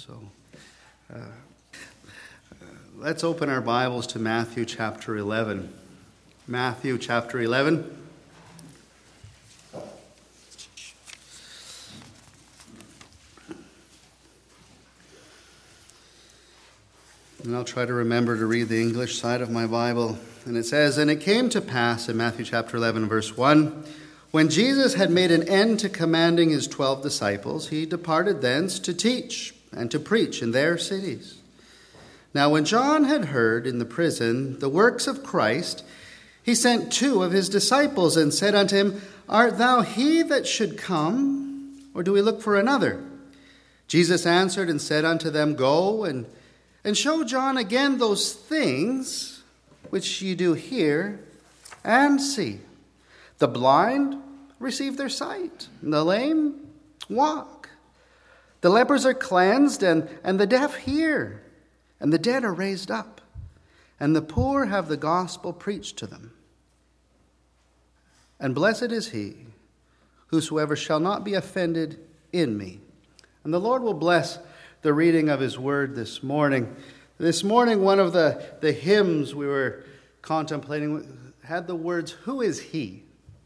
So let's open our Bibles to Matthew chapter 11. Matthew chapter 11. And I'll try to remember to read the English side of my Bible. And it says, "And it came to pass in Matthew chapter 11, verse 1, when Jesus had made an end to commanding his 12 disciples, he departed thence to teach and to preach in their cities. Now when John had heard in the prison the works of Christ, he sent 2 of his disciples and said unto him, Art thou he that should come, or do we look for another? Jesus answered and said unto them, Go and show John again those things which ye do hear and see. The blind receive their sight, and the lame walk. The lepers are cleansed, and the deaf hear, and the dead are raised up, and the poor have the gospel preached to them. And blessed is he, whosoever shall not be offended in me." And the Lord will bless the reading of his word this morning. This morning, one of the hymns we were contemplating had the words, "Who is he?"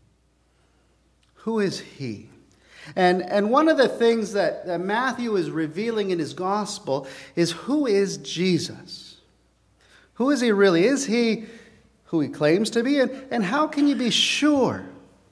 Who is he? And one of the things that Matthew is revealing in his gospel is, who is Jesus? Who is he really? Is he who he claims to be? And how can you be sure?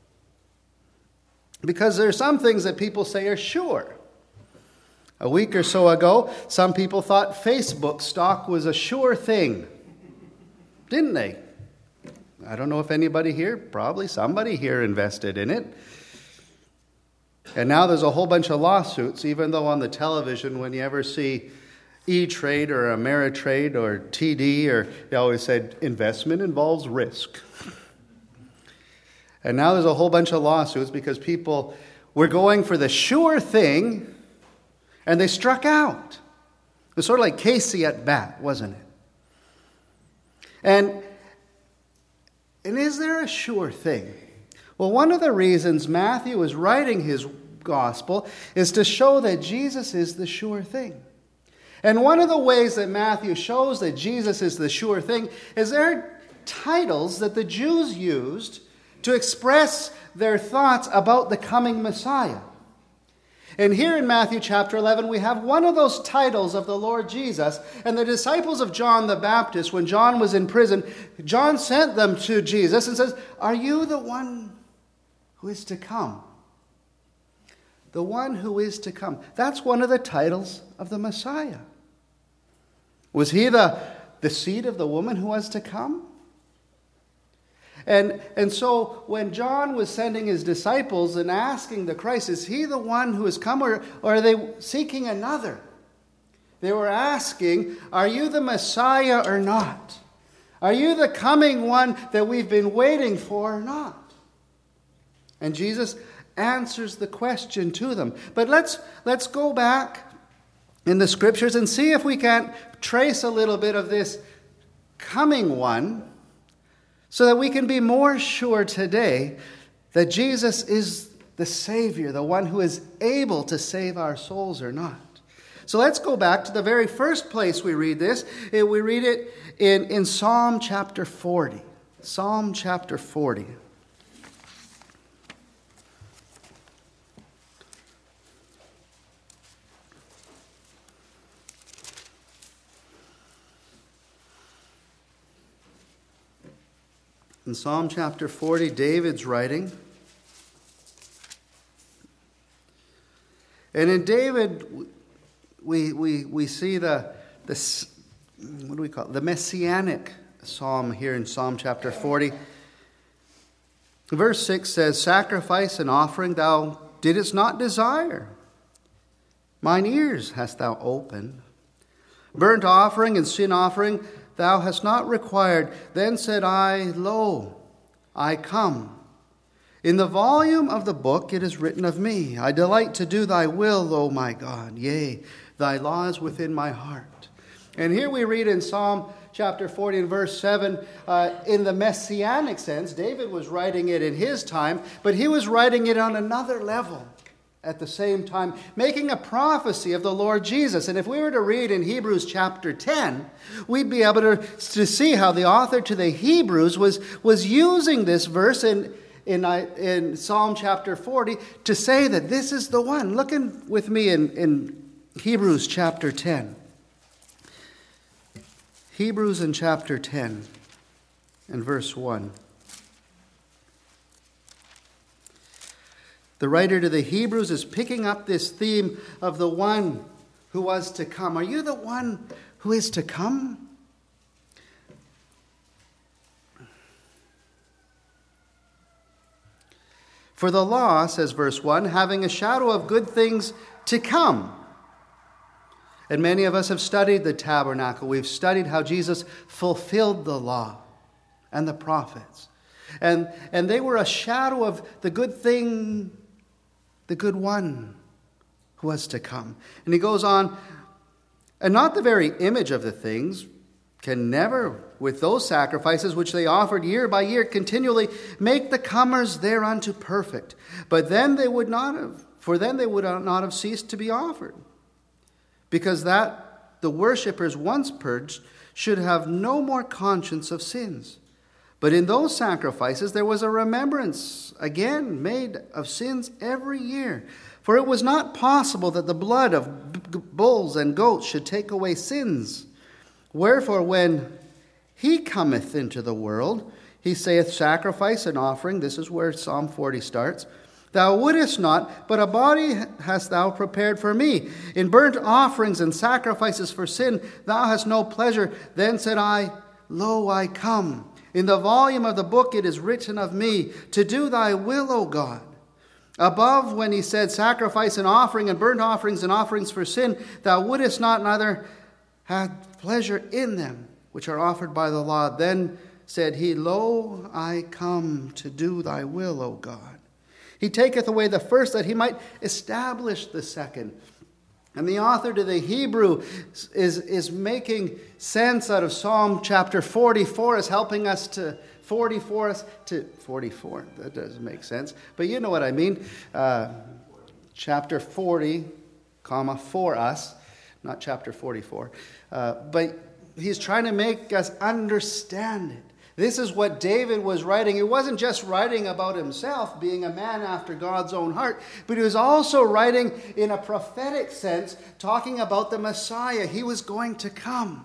Because there are some things that people say are sure. A week or so ago, some people thought Facebook stock was a sure thing. Didn't they? I don't know if anybody here, probably somebody here invested in it. And now there's a whole bunch of lawsuits, even though on the television, when you ever see E-Trade or Ameritrade or TD, or they always said investment involves risk. And now there's a whole bunch of lawsuits because people were going for the sure thing, and they struck out. It was sort of like Casey at bat, wasn't it? And is there a sure thing? Well, one of the reasons Matthew is writing his gospel is to show that Jesus is the sure thing. And one of the ways that Matthew shows that Jesus is the sure thing is there are titles that the Jews used to express their thoughts about the coming Messiah. And here in Matthew chapter 11, we have one of those titles of the Lord Jesus. And the disciples of John the Baptist, when John was in prison, John sent them to Jesus and says, "Are you the one who is to come?" The one who is to come. That's one of the titles of the Messiah. Was he the seed of the woman who was to come? And so when John was sending his disciples and asking the Christ, is he the one who has come, or are they seeking another? They were asking, are you the Messiah or not? Are you the coming one that we've been waiting for or not? And Jesus answers the question to them. But let's go back in the scriptures and see if we can't trace a little bit of this coming one, so that we can be more sure today that Jesus is the Savior, the one who is able to save our souls or not. So let's go back to the very first place we read this. We read it in Psalm chapter 40. Psalm chapter 40. In Psalm chapter 40, David's writing. And in David, we see the what do we call it? The messianic psalm here in Psalm chapter 40. Verse 6 says, "Sacrifice and offering thou didst not desire. Mine ears hast thou opened. Burnt offering and sin offering thou hast not required. Then said I, Lo, I come. In the volume of the book it is written of me. I delight to do thy will, O my God. Yea, thy law is within my heart." And here we read in Psalm chapter 40 and verse 7, in the messianic sense. David was writing it in his time, but he was writing it on another level. at the same time making a prophecy of the Lord Jesus. And if we were to read in Hebrews chapter 10, we'd be able to see how the author to the Hebrews was using this verse in Psalm chapter 40 to say that this is the one. Look with me in Hebrews chapter 10. Hebrews in chapter 10 and verse 1. The writer to the Hebrews is picking up this theme of the one who was to come. Are you the one who is to come? For the law, says verse 1, having a shadow of good things to come. And many of us have studied the tabernacle. We've studied how Jesus fulfilled the law and the prophets. And they were a shadow of the good thing, the good one who was to come. And he goes on, and not the very image of the things can never, with those sacrifices which they offered year by year continually, make the comers thereunto perfect. But then they would not have ceased to be offered. Because that the worshippers once purged should have no more conscience of sins. But in those sacrifices there was a remembrance again made of sins every year. For it was not possible that the blood of bulls and goats should take away sins. Wherefore when he cometh into the world, he saith, sacrifice and offering, this is where Psalm 40 starts, thou wouldest not, but a body hast thou prepared for me. In burnt offerings and sacrifices for sin thou hast no pleasure. Then said I, lo, I come. In the volume of the book it is written of me, to do thy will, O God. Above, when he said, sacrifice and offering and burnt offerings and offerings for sin, thou wouldest not, neither had pleasure in them, which are offered by the law. Then said he, lo, I come to do thy will, O God. He taketh away the first, that he might establish the second. And the author to the Hebrew is making sense out of Psalm chapter 44, is helping us to 44. That doesn't make sense, but you know what I mean. Chapter 40, for us, not chapter 44. But he's trying to make us understand it. This is what David was writing. He wasn't just writing about himself, being a man after God's own heart, but he was also writing in a prophetic sense, talking about the Messiah. He was going to come.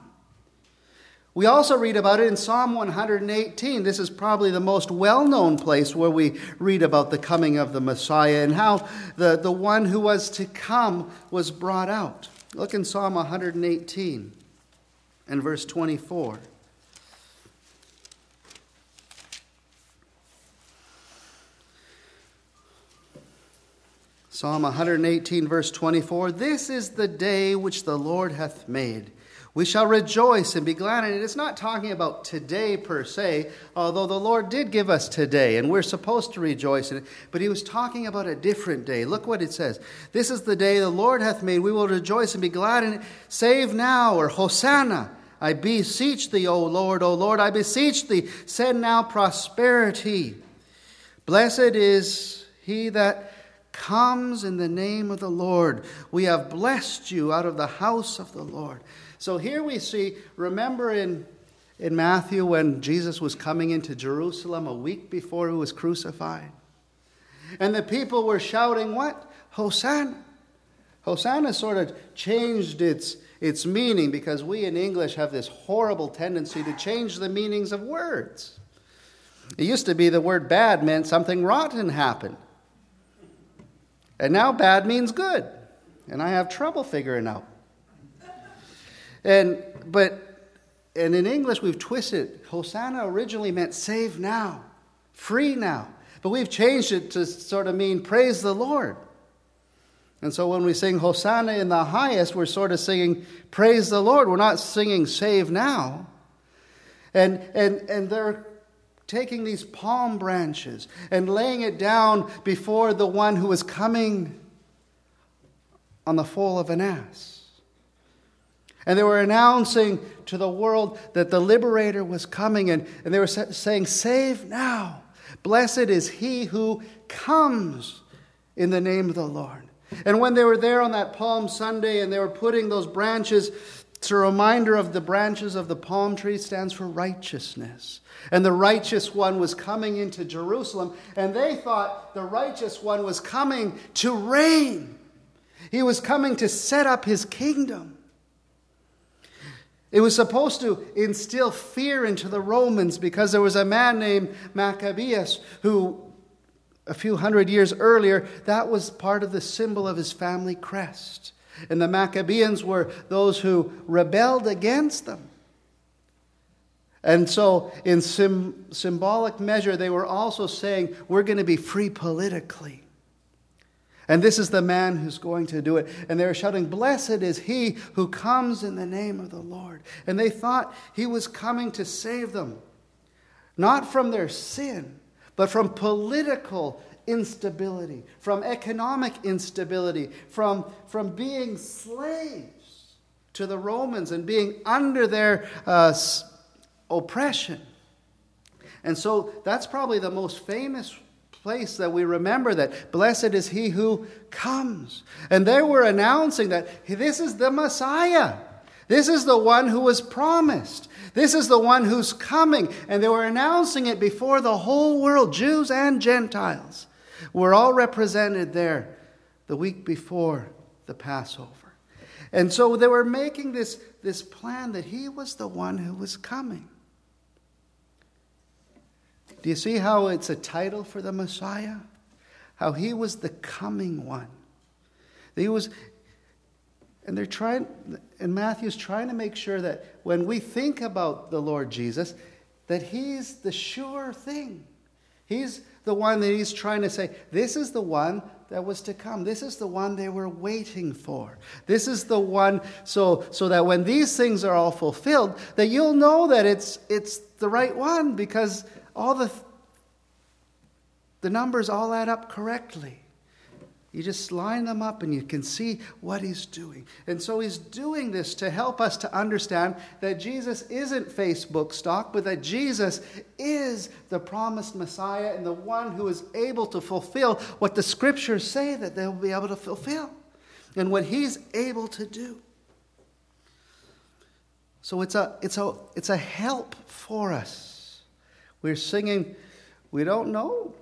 We also read about it in Psalm 118. This is probably the most well-known place where we read about the coming of the Messiah and how the one who was to come was brought out. Look in Psalm 118 and verse 24. Psalm 118, verse 24, this is the day which the Lord hath made. We shall rejoice and be glad in it. It's not talking about today per se, although the Lord did give us today, and we're supposed to rejoice in it. But he was talking about a different day. Look what it says. This is the day the Lord hath made. We will rejoice and be glad in it. Save now, or Hosanna. I beseech thee, O Lord, I beseech thee. Send now prosperity. Blessed is he that comes in the name of the Lord. We have blessed you out of the house of the Lord. So here we see, remember in Matthew when Jesus was coming into Jerusalem a week before he was crucified? And the people were shouting what? Hosanna. Hosanna sort of changed its meaning, because we in English have this horrible tendency to change the meanings of words. It used to be the word bad meant something rotten happened. And now bad means good. And I have trouble figuring out. And in English we've twisted. Hosanna originally meant save now, free now. But we've changed it to sort of mean praise the Lord. And so when we sing Hosanna in the highest, we're sort of singing praise the Lord. We're not singing save now. And they're taking these palm branches and laying it down before the one who is coming on the foal of an ass. And they were announcing to the world that the liberator was coming, and they were saying, save now. Blessed is he who comes in the name of the Lord. And when they were there on that Palm Sunday and they were putting those branches, it's a reminder of the branches of the palm tree stands for righteousness. And the righteous one was coming into Jerusalem, and they thought the righteous one was coming to reign. He was coming to set up his kingdom. It was supposed to instill fear into the Romans because there was a man named Maccabeus who, a few hundred years earlier, that was part of the symbol of his family crest. And the Maccabeans were those who rebelled against them. And so in symbolic measure, they were also saying, we're going to be free politically. And this is the man who's going to do it. And they were shouting, blessed is he who comes in the name of the Lord. And they thought he was coming to save them, not from their sin, but from political instability, from economic instability, from being slaves to the Romans and being under their oppression. And so that's probably the most famous place that we remember, that blessed is he who comes. And they were announcing that this is the Messiah. This is the one who was promised. This is the one who's coming. And they were announcing it before the whole world, Jews and Gentiles were all represented there the week before the Passover. And so they were making this plan that he was the one who was coming. Do you see how it's a title for the Messiah? How he was the coming one. And Matthew's trying to make sure that when we think about the Lord Jesus, that he's the sure thing. He's the one that he's trying to say, this is the one that was to come. This is the one they were waiting for. This is the one, so that when these things are all fulfilled, that you'll know that it's the right one, because all the numbers all add up correctly. You just line them up and you can see what he's doing. And so he's doing this to help us to understand that Jesus isn't Facebook stock, but that Jesus is the promised Messiah and the one who is able to fulfill what the scriptures say that they'll be able to fulfill, and what he's able to do. So it's a help for us. We're singing, we don't know,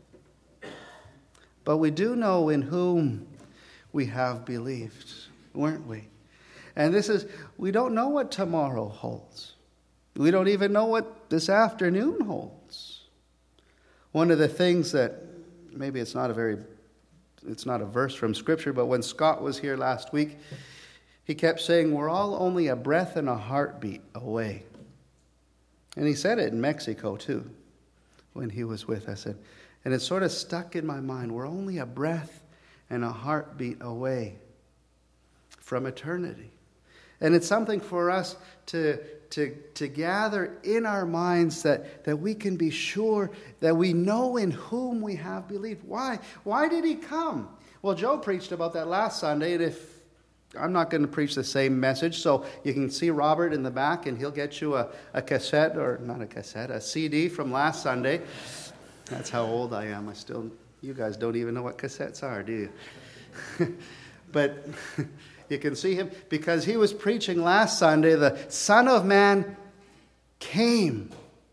but we do know in whom we have believed, weren't we? And we don't know what tomorrow holds. We don't even know what this afternoon holds. One of the things that, maybe it's not a verse from Scripture, but when Scott was here last week, he kept saying, we're all only a breath and a heartbeat away. And he said it in Mexico too, when he was with us. And it sort of stuck in my mind. We're only a breath and a heartbeat away from eternity. And it's something for us to gather in our minds that we can be sure that we know in whom we have believed. Why? Why did he come? Well, Joe preached about that last Sunday, and I'm not going to preach the same message, so you can see Robert in the back, and he'll get you a cassette, or not a cassette, a CD from last Sunday. That's how old I am. You guys don't even know what cassettes are, do you? But you can see him, because he was preaching last Sunday, the Son of Man came.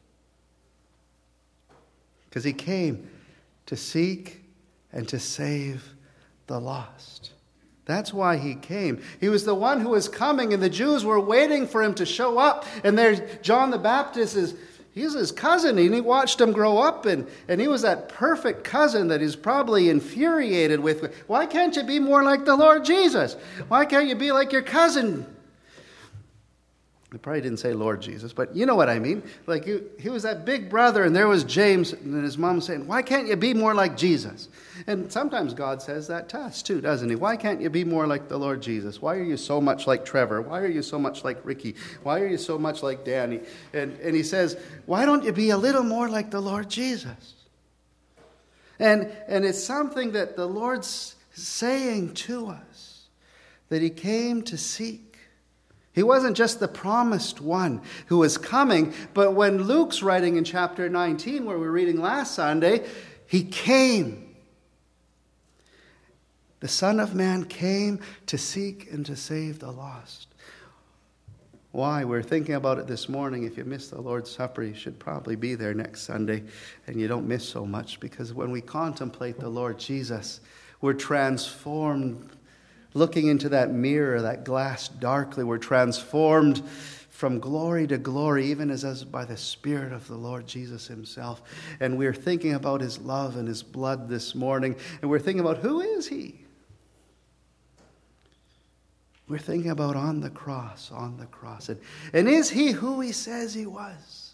Because he came to seek and to save the lost. That's why he came. He was the one who was coming, and the Jews were waiting for him to show up. And there's John the Baptist, he's his cousin, and he watched him grow up, and he was that perfect cousin that he's probably infuriated with. Why can't you be more like the Lord Jesus? Why can't you be like your cousin? He probably didn't say Lord Jesus, but you know what I mean. Like he was that big brother, and there was James and his mom saying, why can't you be more like Jesus? And sometimes God says that to us too, doesn't he? Why can't you be more like the Lord Jesus? Why are you so much like Trevor? Why are you so much like Ricky? Why are you so much like Danny? And he says, why don't you be a little more like the Lord Jesus? And it's something that the Lord's saying to us, that he came to seek. He wasn't just the promised one who was coming, but when Luke's writing in chapter 19, where we were reading last Sunday, he came. The Son of Man came to seek and to save the lost. Why? We're thinking about it this morning. If you missed the Lord's Supper, you should probably be there next Sunday, and you don't miss so much, because when we contemplate the Lord Jesus, we're transformed. Looking into that mirror, that glass darkly, we're transformed from glory to glory, even as by the Spirit of the Lord Jesus himself. And we're thinking about his love and his blood this morning, and we're thinking about, who is he? We're thinking about on the cross. And is he who he says he was?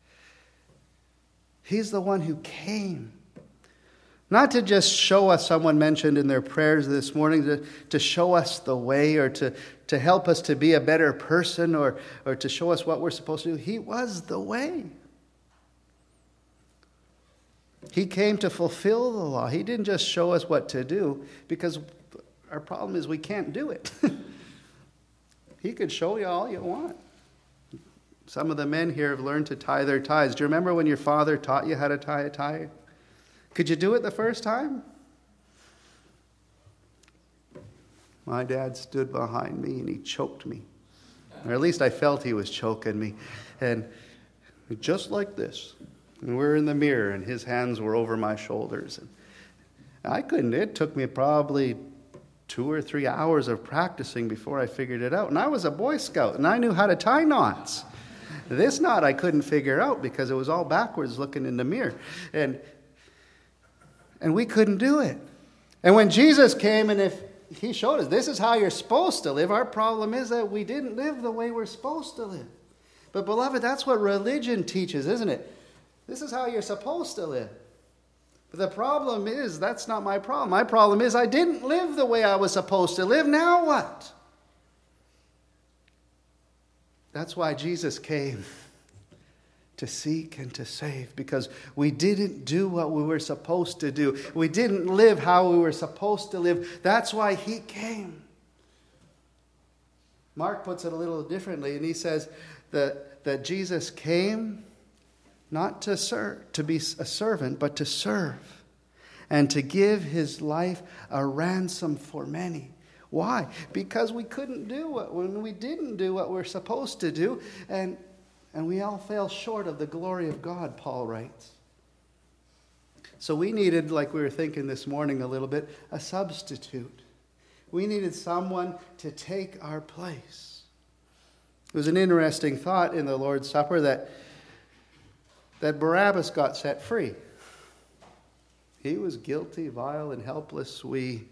He's the one who came. Not to just show us, someone mentioned in their prayers this morning, to show us the way, or to help us to be a better person, or to show us what we're supposed to do. He was the way. He came to fulfill the law. He didn't just show us what to do, because our problem is we can't do it. He could show you all you want. Some of the men here have learned to tie their ties. Do you remember when your father taught you how to tie a tie? Could you do it the first time? My dad stood behind me and he choked me. Or at least I felt he was choking me. And just like this. And we're in the mirror and his hands were over my shoulders. And I couldn't. It took me probably 2 or 3 hours of practicing before I figured it out. And I was a Boy Scout and I knew how to tie knots. This knot I couldn't figure out because it was all backwards looking in the mirror. And we couldn't do it. And when Jesus came, and if he showed us, this is how you're supposed to live, our problem is that we didn't live the way we're supposed to live. But beloved, that's what religion teaches, isn't it? This is how you're supposed to live. But the problem is, that's not my problem. My problem is I didn't live the way I was supposed to live. Now what? That's why Jesus came, to seek and to save, because we didn't do what we were supposed to do. We didn't live how we were supposed to live. That's why he came. Mark puts it a little differently, and he says that Jesus came not to serve, to be a servant, but to serve, and to give his life a ransom for many. Why? Because we couldn't do it when we didn't do what we're supposed to do, and we all fell short of the glory of God, Paul writes. So we needed, like we were thinking this morning a little bit, a substitute. We needed someone to take our place. It was an interesting thought in the Lord's Supper that Barabbas got set free. He was guilty, vile, and helpless.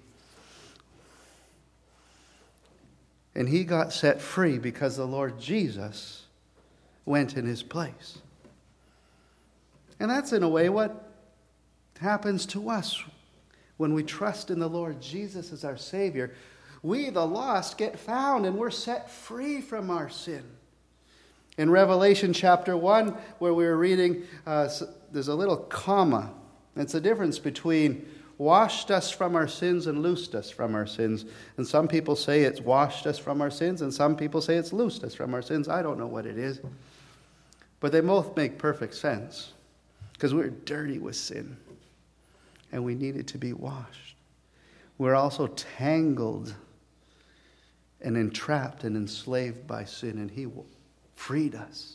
And he got set free because the Lord Jesus went in his place. And that's in a way what happens to us when we trust in the Lord Jesus as our Savior. We, the lost, get found and we're set free from our sin. In Revelation chapter 1, where we were reading, there's a little comma. It's the difference between washed us from our sins and loosed us from our sins. And some people say it's washed us from our sins, and some people say it's loosed us from our sins. I don't know what it is. But they both make perfect sense, because we're dirty with sin, and we needed to be washed. We're also tangled and entrapped and enslaved by sin, and he freed us.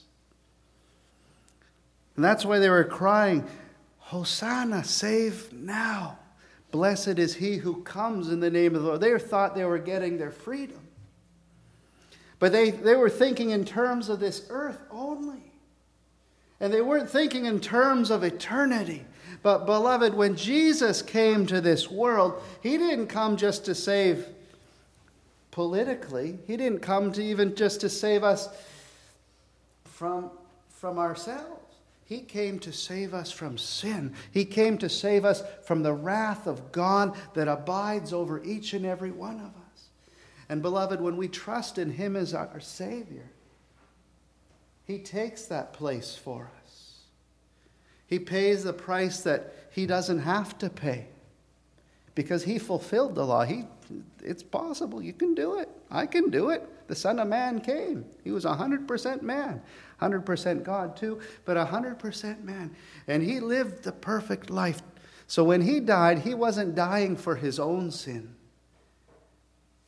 And that's why they were crying, Hosanna, save now. Blessed is he who comes in the name of the Lord. They thought they were getting their freedom. But they were thinking in terms of this earth only. And they weren't thinking in terms of eternity. But beloved, when Jesus came to this world, he didn't come just to save politically. He didn't come to even just to save us from ourselves. He came to save us from sin. He came to save us from the wrath of God that abides over each and every one of us. And beloved, when we trust in him as our Savior, he takes that place for us. He pays the price that he doesn't have to pay, because he fulfilled the law. It's possible. You can do it. I can do it. The Son of Man came. He was 100% man. 100% God too, but 100% man. And he lived the perfect life. So when he died, he wasn't dying for his own sin.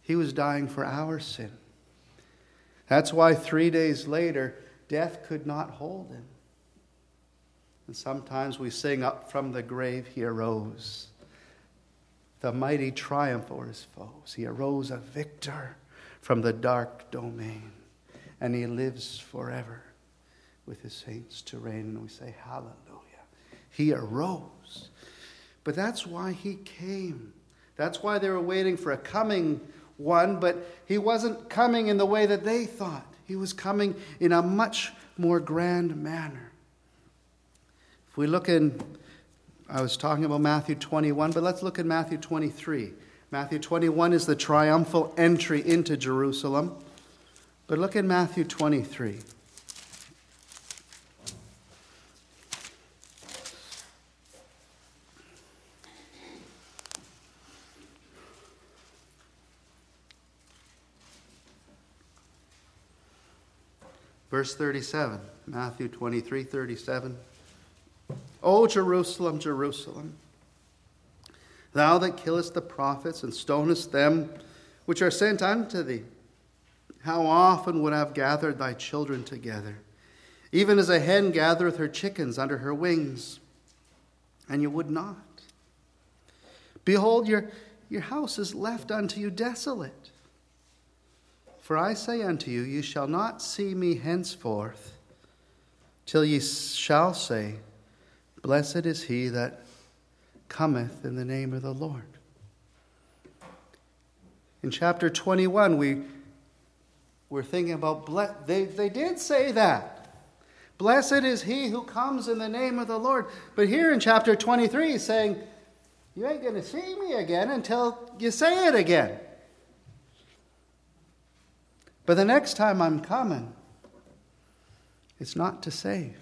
He was dying for our sin. That's why 3 days later, death could not hold him. And sometimes we sing, up from the grave he arose, the mighty triumph over his foes. He arose a victor from the dark domain, and he lives forever with his saints to reign. And we say, hallelujah. He arose. But that's why he came. That's why they were waiting for a coming one, but he wasn't coming in the way that they thought. He was coming in a much more grand manner. If we look in, I was talking about Matthew 21, but let's look at Matthew 23. Matthew 21 is the triumphal entry into Jerusalem. But look at Matthew 23. Verse 37, Matthew 23, 37. O Jerusalem, Jerusalem, thou that killest the prophets and stonest them which are sent unto thee, how often would I have gathered thy children together, even as a hen gathereth her chickens under her wings, and you would not. Behold, your house is left unto you desolate. For I say unto you, ye shall not see me henceforth, till ye shall say, Blessed is he that cometh in the name of the Lord. In chapter 21, we're thinking about, they did say that. Blessed is he who comes in the name of the Lord. But here in chapter 23, he's saying, you ain't going to see me again until you say it again. But the next time I'm coming, it's not to save.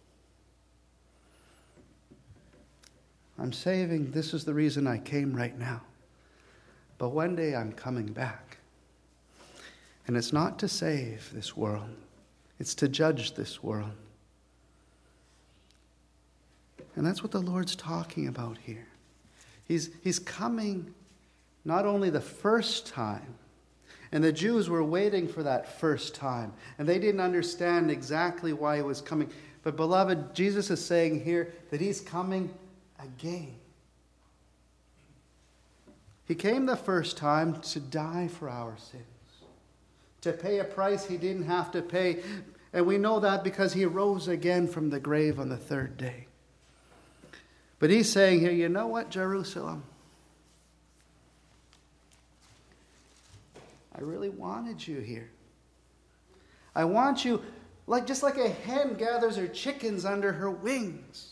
I'm saving, this is the reason I came right now. But one day I'm coming back. And it's not to save this world. It's to judge this world. And that's what the Lord's talking about here. He's coming not only the first time, and the Jews were waiting for that first time. And they didn't understand exactly why he was coming. But beloved, Jesus is saying here that he's coming again. He came the first time to die for our sins. To pay a price he didn't have to pay. And we know that because he rose again from the grave on the third day. But he's saying here, you know what, Jerusalem? I really wanted you here. I want you, just like a hen gathers her chickens under her wings,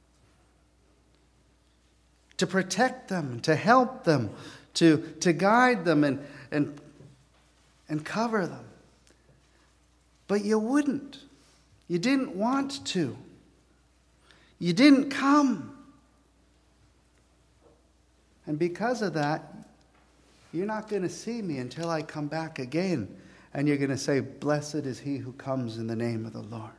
to protect them, to help them, to guide them and cover them. But you wouldn't. You didn't want to. You didn't come. And because of that, you're not going to see me until I come back again. And you're going to say, Blessed is he who comes in the name of the Lord.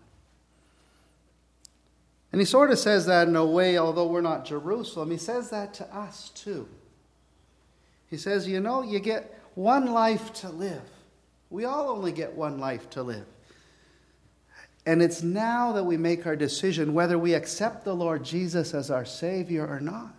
And he sort of says that in a way, although we're not Jerusalem, he says that to us too. He says, you know, you get one life to live. We all only get one life to live. And it's now that we make our decision whether we accept the Lord Jesus as our Savior or not.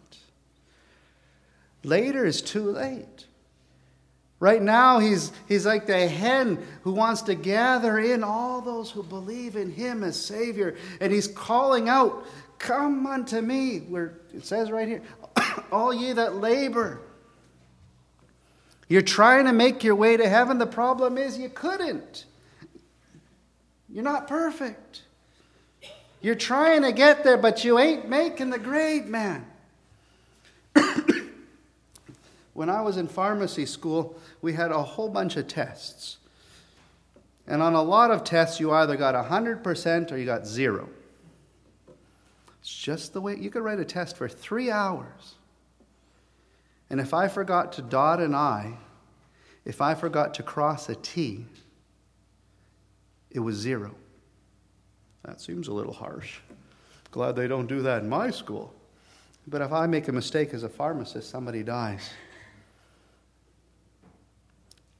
Later is too late. Right now, he's like the hen who wants to gather in all those who believe in him as Savior. And he's calling out, come unto me. It says right here, all ye that labor. You're trying to make your way to heaven. The problem is you couldn't. You're not perfect. You're trying to get there, but you ain't making the grade, man. When I was in pharmacy school, we had a whole bunch of tests. And on a lot of tests, you either got 100% or you got 0. It's just the way, you could write a test for 3 hours. And if I forgot to dot an I, if I forgot to cross a T, it was 0. That seems a little harsh. Glad they don't do that in my school. But if I make a mistake as a pharmacist, somebody dies.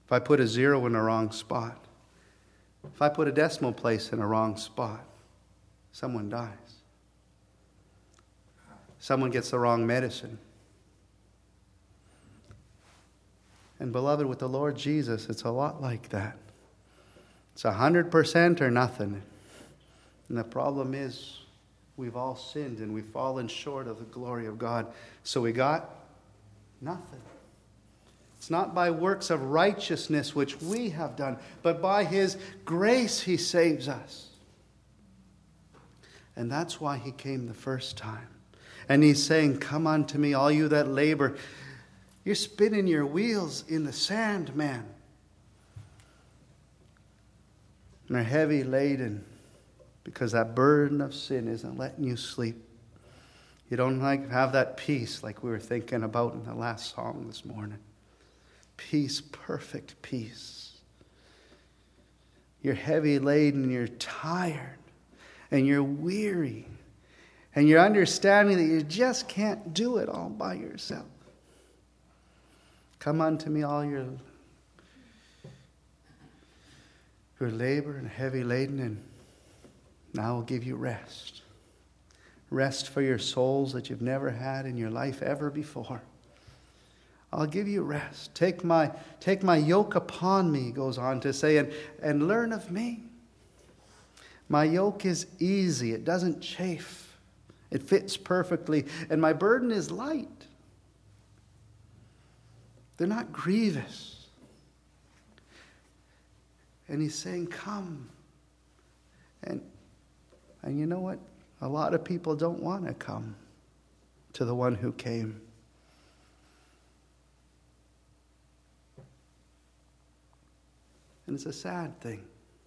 If I put a zero in the wrong spot, if I put a decimal place in a wrong spot, someone dies. Someone gets the wrong medicine. And beloved, with the Lord Jesus, it's a lot like that. It's 100% or nothing. And the problem is, we've all sinned and we've fallen short of the glory of God. So we got nothing. It's not by works of righteousness which we have done, but by His grace He saves us. And that's why He came the first time. And He's saying, come unto me, all you that labor. You're spinning your wheels in the sand, man. And are heavy laden because that burden of sin isn't letting you sleep. You don't have that peace like we were thinking about in the last song this morning. Peace, perfect peace. You're heavy laden, you're tired, and you're weary. And you're understanding that you just can't do it all by yourself. Come unto me, all your labor and heavy laden, and now I will give you rest. Rest for your souls that you've never had in your life ever before. I'll give you rest. Take my yoke upon me, he goes on to say, and learn of me. My yoke is easy. It doesn't chafe. It fits perfectly. And my burden is light. They're not grievous. And he's saying, come. And you know what? A lot of people don't want to come to the one who came. And it's a sad thing.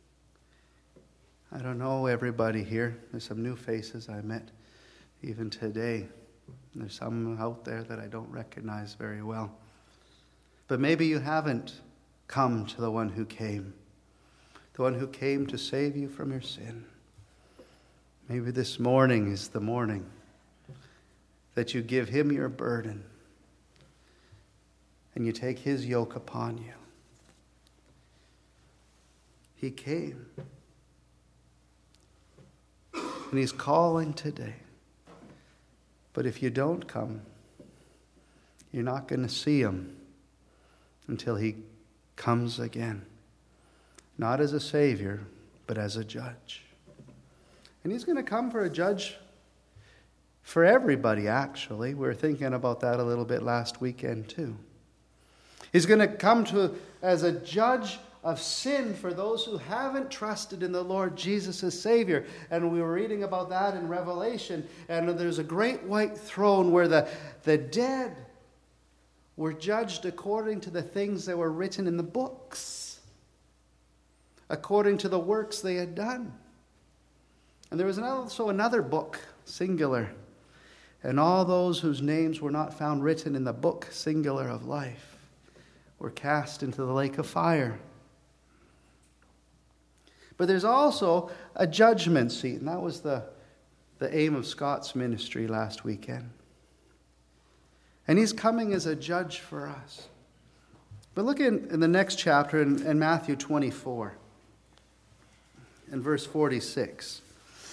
I don't know everybody here. There's some new faces I met even today. There's some out there that I don't recognize very well. But maybe you haven't come to the one who came. The one who came to save you from your sin. Maybe this morning is the morning that you give him your burden and you take his yoke upon you. He came. And he's calling today. But if you don't come, you're not going to see him until he comes again. Not as a savior, but as a judge. And he's going to come for a judge for everybody, actually. We were thinking about that a little bit last weekend, too. He's going to come as a judge of sin for those who haven't trusted in the Lord Jesus as Savior. And we were reading about that in Revelation. And there's a great white throne where the dead were judged according to the things that were written in the books, according to the works they had done. And there was also another book, singular, and all those whose names were not found written in the book, singular, of life were cast into the lake of fire. But there's also a judgment seat, and that was the aim of Scott's ministry last weekend. And he's coming as a judge for us. But look in the next chapter in Matthew 24, in verse 46.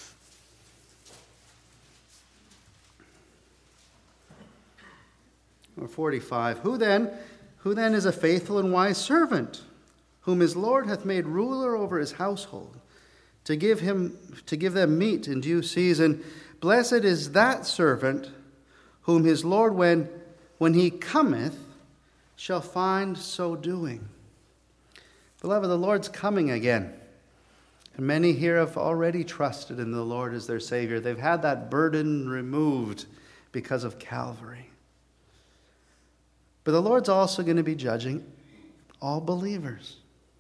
Or 45. Who then is a faithful and wise servant, whom his Lord hath made ruler over his household, to give them meat in due season? Blessed is that servant whom his Lord, when he cometh, shall find so doing. Beloved, the Lord's coming again. And many here have already trusted in the Lord as their Savior. They've had that burden removed because of Calvary. But the Lord's also going to be judging all believers.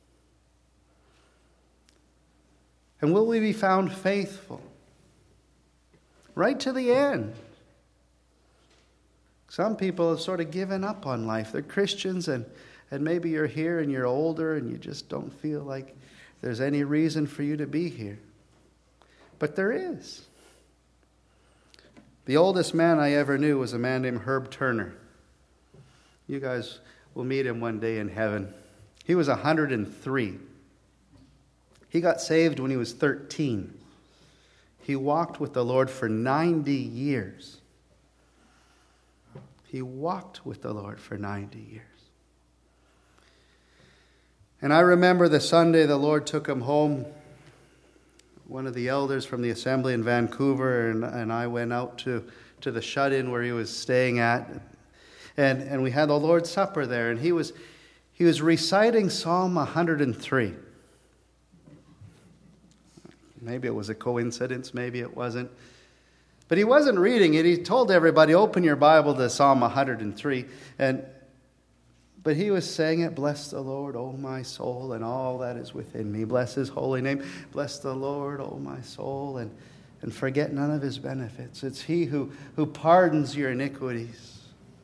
And will we be found faithful right to the end? Some people have sort of given up on life. They're Christians, and maybe you're here and you're older and you just don't feel like there's any reason for you to be here. But there is. The oldest man I ever knew was a man named Herb Turner. You guys will meet him one day in heaven. He was 103. He got saved when he was 13. He walked with the Lord for 90 years. He walked with the Lord for 90 years. And I remember the Sunday the Lord took him home. One of the elders from the assembly in Vancouver and I went out to the shut-in where he was staying at. And we had the Lord's Supper there. And he was reciting Psalm 103. Maybe it was a coincidence, maybe it wasn't. But he wasn't reading it. He told everybody, open your Bible to Psalm 103. But he was saying it, bless the Lord, O my soul, and all that is within me. Bless his holy name. Bless the Lord, O my soul, and forget none of his benefits. It's he who pardons your iniquities.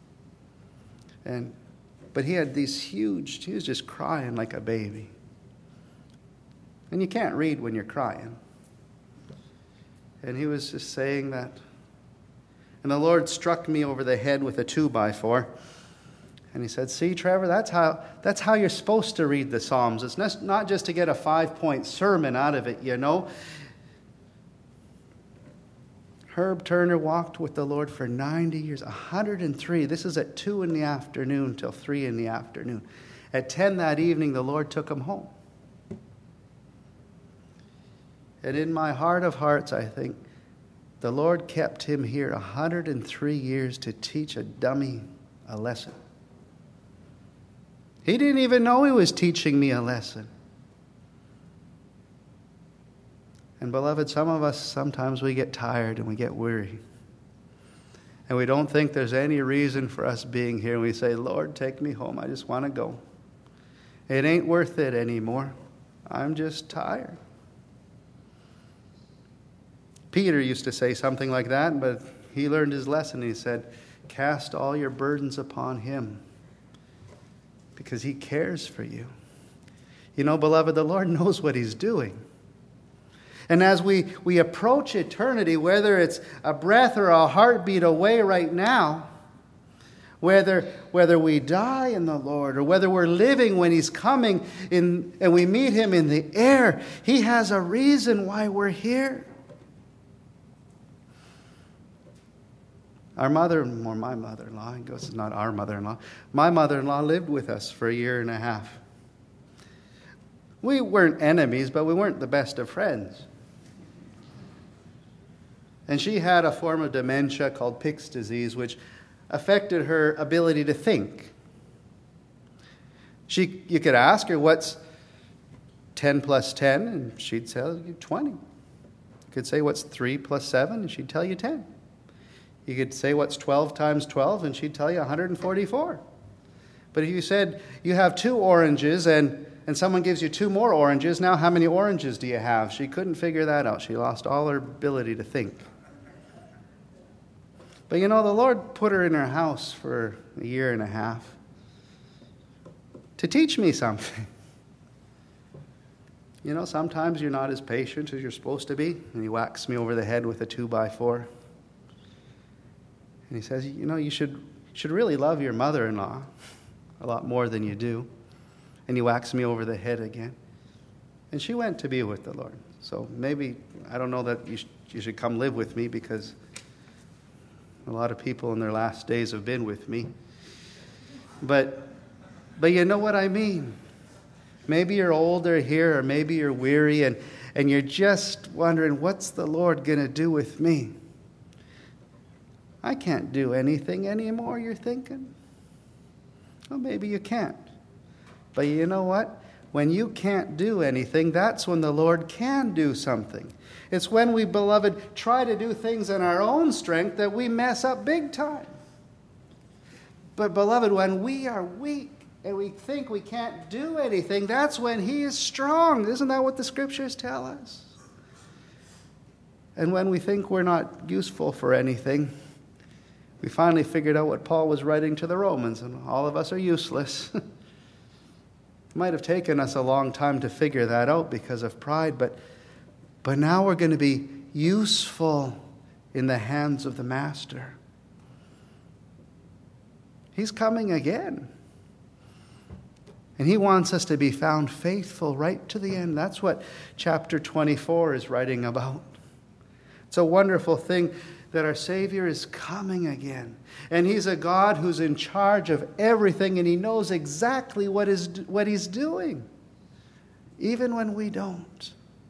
But he had these he was just crying like a baby. And you can't read when you're crying. And he was just saying that. And the Lord struck me over the head with a 2x4. And he said, see, Trevor, that's how you're supposed to read the Psalms. It's not just to get a 5-point sermon out of it, you know. Herb Turner walked with the Lord for 90 years, 103. This is at 2 in the afternoon till 3 in the afternoon. At 10 that evening, the Lord took him home. And in my heart of hearts, I think, the Lord kept him here 103 years to teach a dummy a lesson. He didn't even know he was teaching me a lesson. And beloved, some of us, sometimes we get tired and we get weary. And we don't think there's any reason for us being here. And we say, Lord, take me home. I just want to go. It ain't worth it anymore. I'm just tired. Peter used to say something like that, but he learned his lesson. He said, cast all your burdens upon him because he cares for you. You know, beloved, the Lord knows what he's doing. And as we approach eternity, whether it's a breath or a heartbeat away right now, whether we die in the Lord or whether we're living when he's coming and we meet him in the air, he has a reason why we're here. Our mother-in-law, my mother-in-law, I guess it's not our mother-in-law, my mother-in-law lived with us for 1.5 years. We weren't enemies, but we weren't the best of friends. And she had a form of dementia called Pick's disease, which affected her ability to think. You could ask her, what's 10 plus 10? And she'd tell you 20. You could say, what's 3 plus 7? And she'd tell you 10. You could say, what's 12 times 12? And she'd tell you 144. But if you said, you have 2 oranges and someone gives you 2 more oranges, now how many oranges do you have? She couldn't figure that out. She lost all her ability to think. But you know, the Lord put her in her house for 1.5 years to teach me something. You know, sometimes you're not as patient as you're supposed to be, and he whacks me over the head with a 2x4. And he says, you know, you should really love your mother-in-law a lot more than you do. And he whacks me over the head again. And she went to be with the Lord. So maybe, I don't know that you should come live with me because a lot of people in their last days have been with me. But you know what I mean. Maybe you're older here or maybe you're weary and you're just wondering, what's the Lord going to do with me? I can't do anything anymore, you're thinking. Well, maybe you can't. But you know what? When you can't do anything, that's when the Lord can do something. It's when we, beloved, try to do things in our own strength that we mess up big time. But, beloved, when we are weak and we think we can't do anything, that's when he is strong. Isn't that what the scriptures tell us? And when we think we're not useful for anything, we finally figured out what Paul was writing to the Romans, and all of us are useless. It might have taken us a long time to figure that out because of pride, but now we're going to be useful in the hands of the Master. He's coming again. And he wants us to be found faithful right to the end. That's what chapter 24 is writing about. It's a wonderful thing that our Savior is coming again. And he's a God who's in charge of everything, and he knows exactly what he's doing, even when we don't.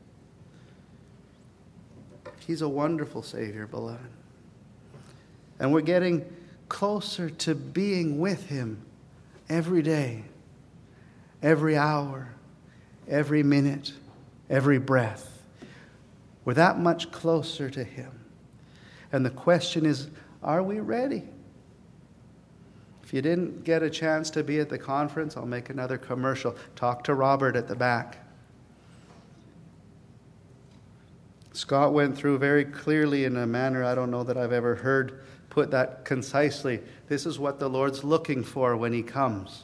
He's a wonderful Savior, beloved. And we're getting closer to being with him every day, every hour, every minute, every breath. We're that much closer to him. And the question is, are we ready? If you didn't get a chance to be at the conference, I'll make another commercial. Talk to Robert at the back. Scott went through very clearly, in a manner I don't know that I've ever heard put that concisely. This is what the Lord's looking for when he comes.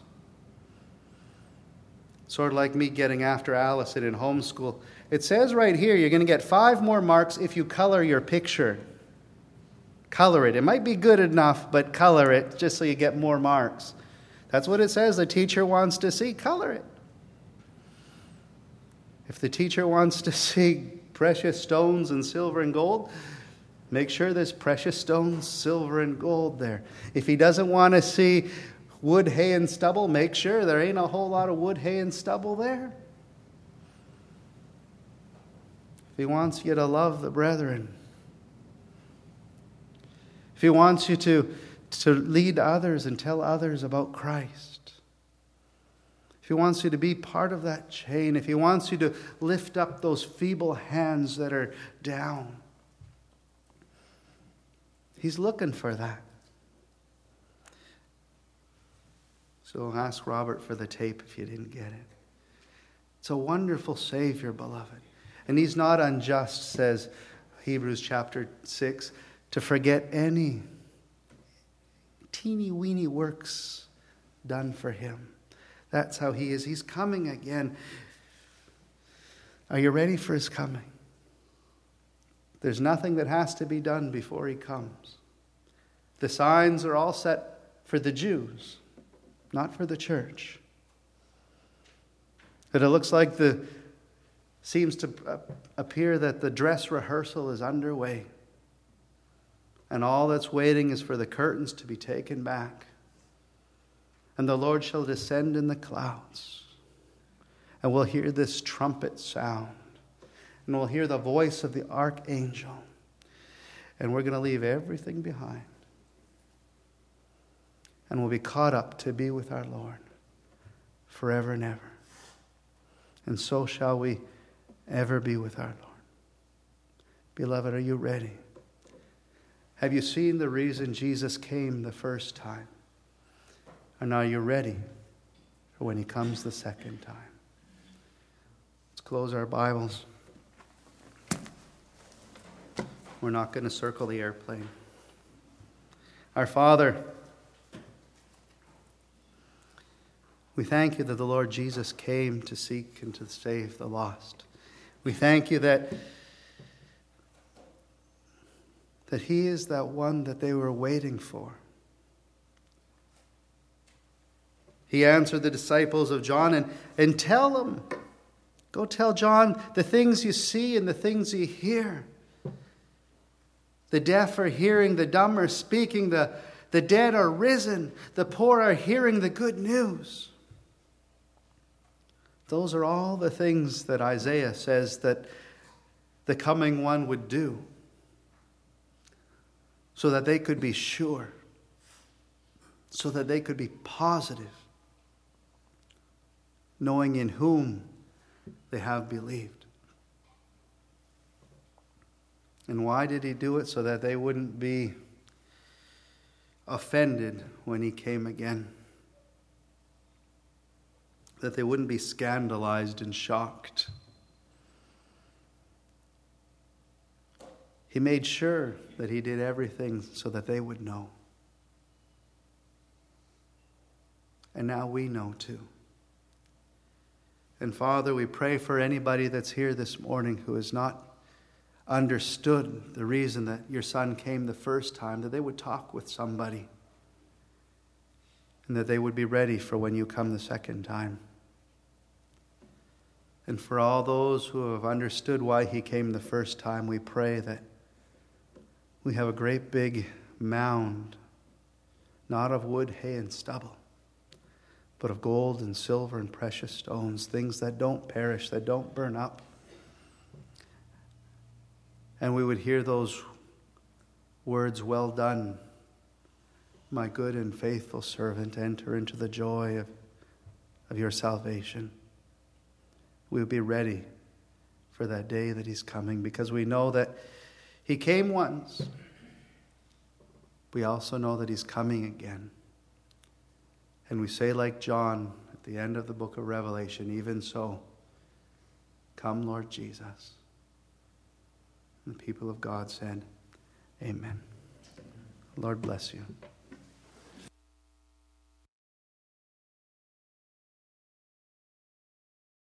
Sort of like me getting after Allison in homeschool. It says right here, you're going to get 5 more marks if you color your picture. Color it. It might be good enough, but color it just so you get more marks. That's what it says the teacher wants to see. Color it. If the teacher wants to see precious stones and silver and gold, make sure there's precious stones, silver, and gold there. If he doesn't want to see wood, hay, and stubble, make sure there ain't a whole lot of wood, hay, and stubble there. If he wants you to love the brethren, if he wants you to lead others and tell others about Christ, if he wants you to be part of that chain, if he wants you to lift up those feeble hands that are down, he's looking for that. So ask Robert for the tape if you didn't get it. It's a wonderful Savior, beloved. And he's not unjust, says Hebrews chapter 6, to forget any teeny-weeny works done for him. That's how he is. He's coming again. Are you ready for his coming? There's nothing that has to be done before he comes. The signs are all set for the Jews, not for the church. But it looks like seems to appear that the dress rehearsal is underway. And all that's waiting is for the curtains to be taken back. And the Lord shall descend in the clouds. And we'll hear this trumpet sound. And we'll hear the voice of the archangel. And we're going to leave everything behind. And we'll be caught up to be with our Lord forever and ever. And so shall we ever be with our Lord. Beloved, are you ready? Have you seen the reason Jesus came the first time? And are you ready for when he comes the second time? Let's close our Bibles. We're not going to circle the airplane. Our Father, we thank you that the Lord Jesus came to seek and to save the lost. We thank you that he is that one that they were waiting for. He answered the disciples of John and tell them, go tell John the things you see and the things you hear. The deaf are hearing, the dumb are speaking, the dead are risen, the poor are hearing the good news. Those are all the things that Isaiah says that the coming one would do, so that they could be sure, so that they could be positive, knowing in whom they have believed. And why did he do it? So that they wouldn't be offended when he came again. That they wouldn't be scandalized and shocked. He made sure that he did everything so that they would know. And now we know too. And Father, we pray for anybody that's here this morning who has not understood the reason that your Son came the first time, that they would talk with somebody and that they would be ready for when you come the second time. And for all those who have understood why he came the first time, we pray that we have a great big mound, not of wood, hay, and stubble, but of gold and silver and precious stones, things that don't perish, that don't burn up. And we would hear those words, "Well done, my good and faithful servant, enter into the joy of your salvation." We would be ready for that day that he's coming, because we know that he came once. We also know that he's coming again. And we say like John at the end of the book of Revelation, "Even so, come Lord Jesus." And the people of God said, Amen. Lord bless you.